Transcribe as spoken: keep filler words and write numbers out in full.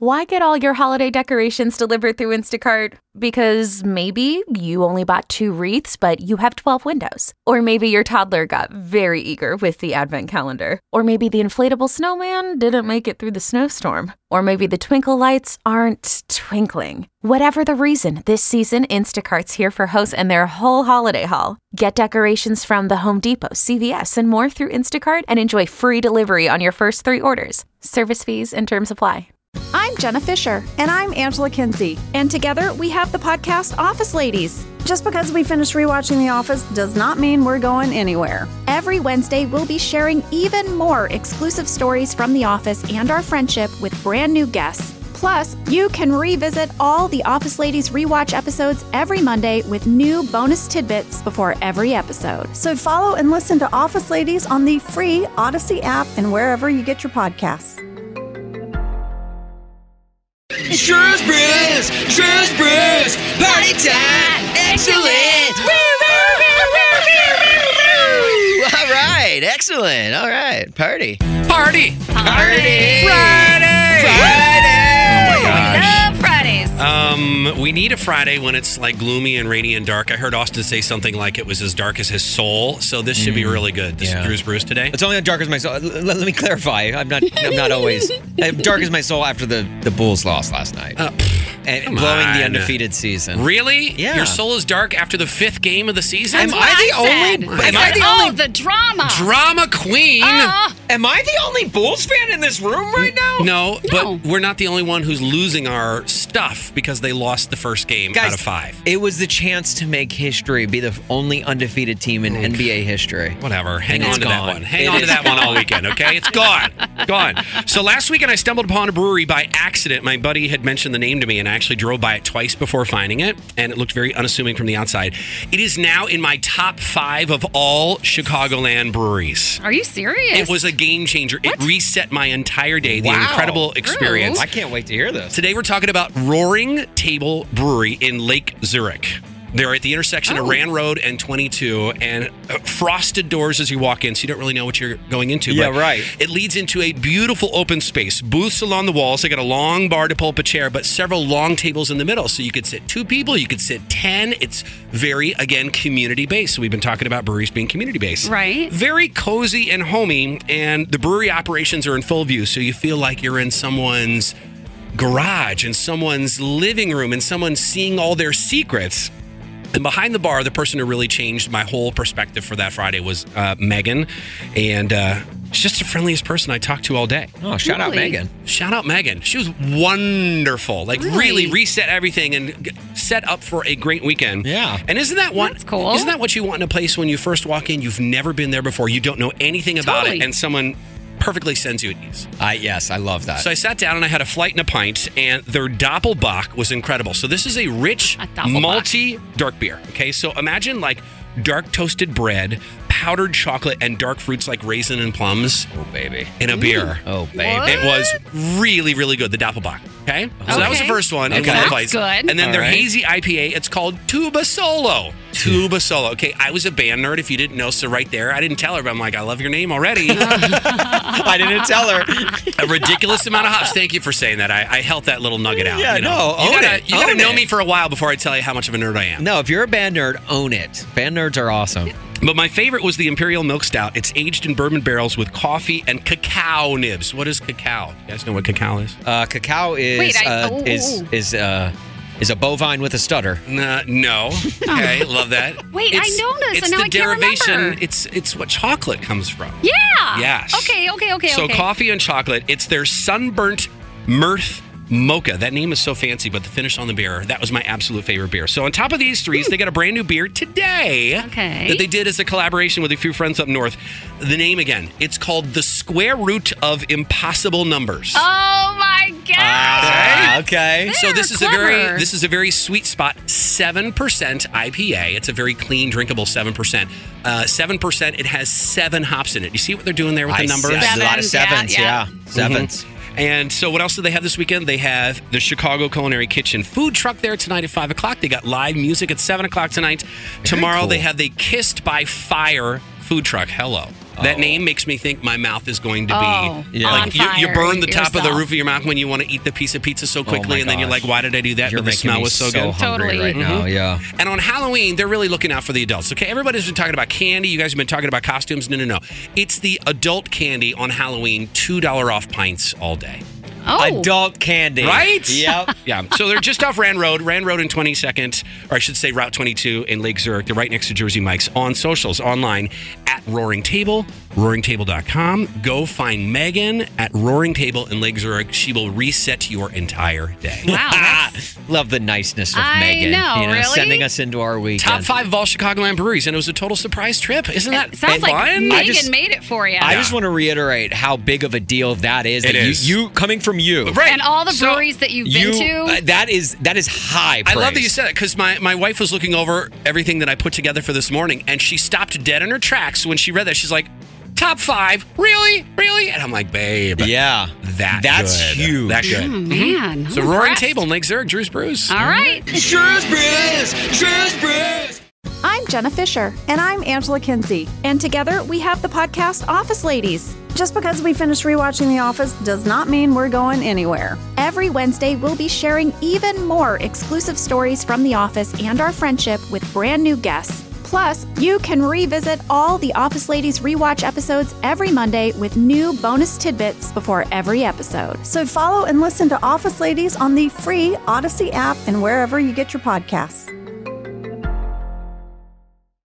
Why get all your holiday decorations delivered through Instacart? Because maybe you only bought two wreaths, but you have twelve windows. Or maybe your toddler got very eager with the advent calendar. Or maybe the inflatable snowman didn't make it through the snowstorm. Or maybe the twinkle lights aren't twinkling. Whatever the reason, this season, Instacart's here for hosts and their whole holiday haul. Get decorations from the Home Depot, C V S, and more through Instacart and enjoy free delivery on your first three orders. Service fees and terms apply. I'm Jenna Fisher. And I'm Angela Kinsey. And together we have the podcast Office Ladies. Just because we finished rewatching The Office does not mean we're going anywhere. Every Wednesday, we'll be sharing even more exclusive stories from The Office and our friendship with brand new guests. Plus, you can revisit all the Office Ladies rewatch episodes every Monday with new bonus tidbits before every episode. So follow and listen to Office Ladies on the free Odyssey app and wherever you get your podcasts. Shrewsbury's, Shrewsbury's, party time, excellent! Woo, woo, woo, woo, woo, woo, woo. All right, excellent. All right, party. Party! Party! Friday! Friday! Oh my gosh. Love Fridays. Um, we need a Friday when it's like gloomy and rainy and dark. I heard Austin say something like it was as dark as his soul, so this should be really good. This yeah. is Drew's Brews today. It's only as dark as my soul. Let, let me clarify. I'm not. I'm not always dark as my soul after the, the Bulls lost last night Uh, and come blowing on. the undefeated season. Really? Yeah. Your soul is dark after the fifth game of the season? That's Am what I the I only? said. Am I I said, the oh, only? the drama. Drama queen. Uh, Am I the only Bulls fan in this room right now? No, No. but we're not the only one who's losing our stuff because they lost the first game Guys, out of five. It was the chance to make history, be the only undefeated team in N B A history. Whatever. Hang And on it's to that gone. one. Hang It on to is that one all gone. weekend, okay? It's gone. Gone. So last weekend I stumbled upon a brewery by accident. My buddy had mentioned the name to me, and I actually drove by it twice before finding it, and it looked very unassuming from the outside. It is now in my top five of all Chicagoland breweries. Are you serious? It was a game changer. It reset my entire day. The Wow. incredible experience. I can't wait to hear this. Today we're talking about Roaring Table Brewery in Lake Zurich. They're at the intersection of Oh. Rand Road and twenty-two, and uh, frosted doors as you walk in, so you don't really know what you're going into. Yeah, but right. It leads into a beautiful open space. Booths along the walls. They got a long bar to pull up a chair, but several long tables in the middle. So you could sit two people, you could sit ten. It's very, again, community-based. So we've been talking about breweries being community-based. Right. Very cozy and homey, and the brewery operations are in full view, so you feel like you're in someone's garage, in someone's living room, and someone's seeing all their secrets. And behind the bar, the person who really changed my whole perspective for that Friday was uh, Megan. And uh, she's just the friendliest person I talked to all day. Oh, shout out Really? Megan. Shout out Megan. She was wonderful. Like, really, Really? reset everything and g- set up for a great weekend. Yeah. And isn't that what, That's cool. Isn't that what you want in a place when you first walk in? You've never been there before. You don't know anything about Totally. it. And someone perfectly sends you at ease. I yes, I love that. So I sat down and I had a flight and a pint, and their Doppelbock was incredible. So this is a rich, A Doppelbock. malty dark beer. Okay, so imagine like dark toasted bread, powdered chocolate, and dark fruits like raisin and plums oh baby. in a beer. Oh baby. What? It was really, really good, the Doppelbock. Okay? So that was the Okay. first one. in Okay. one of the That's bites. good. And then All their right. hazy I P A, it's called Tuba Solo. Tuba Solo. Okay, I was a band nerd if you didn't know, so right there, I didn't tell her, but I'm like, I love your name already. I didn't tell her. A ridiculous amount of hops. Thank you for saying that. I, I helped that little nugget out. Yeah, you know? no, You own gotta, it. you gotta Own know it. me for a while before I tell you how much of a nerd I am. No, if you're a band nerd, own it. Band nerds are awesome. But my favorite was the Imperial Milk Stout. It's aged in bourbon barrels with coffee and cacao nibs. What is cacao? You guys know what cacao is? Uh, cacao is Wait, I- uh, oh, is oh, oh. is uh is a bovine with a stutter. Nah, no. Okay, love that. Wait, I know this, It's and now the I can't derivation. remember. It's it's what chocolate comes from. Yeah. Yes. Okay, okay, okay, So okay. coffee and chocolate. It's their sunburnt mirth mocha. That name is so fancy, but the finish on the beer, that was my absolute favorite beer. So on top of these threes, they got a brand new beer today Okay. that they did as a collaboration with a few friends up north. The name again, it's called The Square Root of Impossible Numbers. Oh my gosh. Ah, okay. So this They're is a very clever. this is a very sweet spot, seven percent I P A. It's a very clean, drinkable seven percent. Uh, seven percent, it has seven hops in it. You see what they're doing there with I the see- numbers? I see a lot of Sevens, sevens. yeah, Yeah, sevens. And so what else do they have this weekend? They have the Chicago Culinary Kitchen food truck there tonight at five o'clock. They got live music at seven o'clock tonight. Tomorrow cool. they have the Kissed by Fire food truck. Hello. That name makes me think my mouth is going to be Oh, Yeah. on like you, you fire burn the top of the yourself. roof of your mouth when you want to eat the piece of pizza so Oh quickly, my and then you're gosh. like, why did I do that? You're but the making smell me was so, so good. hungry Totally. right now. Yeah. And on Halloween, they're really looking out for the adults. Okay, everybody's been talking about candy. You guys have been talking about costumes. No, no, no. It's the adult candy on Halloween. two dollars off pints all day. Oh. Adult candy. Right? Yep. Yeah. So they're just off Rand Road, Rand Road in twenty-second, or I should say Route twenty-two in Lake Zurich. They're right next to Jersey Mike's. On socials, online at Roaring Table, roaring table dot com. Go find Megan at Roaring Table in Lake Zurich. She will reset your entire day. Wow. that's- Love the niceness of I Megan. know, you know, really? sending us into our weekend. Top five of all Chicagoland breweries, and it was a total surprise trip. Isn't that It sounds like fun? Megan I just- made it for you. I just want to reiterate how big of a deal that is. It that is. You, you coming from you. Right. and all the So- breweries that you've You been to. uh, that is that is high I praise. love that you said it because my, my wife was looking over everything that I put together for this morning, and she stopped dead in her tracks when she read that. She's like, top five? Really? Really? And I'm like, babe. Yeah. That That's good. huge. That good. Oh, man. So I'm Roaring impressed. Table, Lake Zurich, Drew's Brews. All right. Drew's Brews! Drew's Brews! I'm Jenna Fisher, And I'm Angela Kinsey. and together we have the podcast Office Ladies. Just because we finished rewatching The Office does not mean we're going anywhere. Every Wednesday, we'll be sharing even more exclusive stories from The Office and our friendship with brand new guests. Plus, you can revisit all the Office Ladies rewatch episodes every Monday with new bonus tidbits before every episode. So follow and listen to Office Ladies on the free Odyssey app and wherever you get your podcasts.